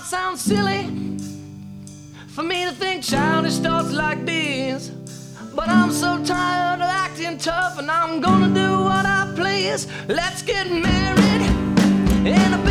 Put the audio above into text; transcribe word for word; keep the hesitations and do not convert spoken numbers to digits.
sounds silly for me to think childish thoughts like these, but I'm so tired of acting tough, and I'm gonna do what I please. Let's get married in a